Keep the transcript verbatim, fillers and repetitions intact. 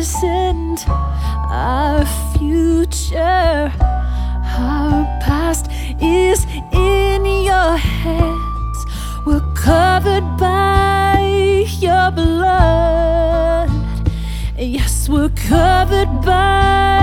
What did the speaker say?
present, our future. Our past is in your hands. We're covered by your blood. Yes, we're covered by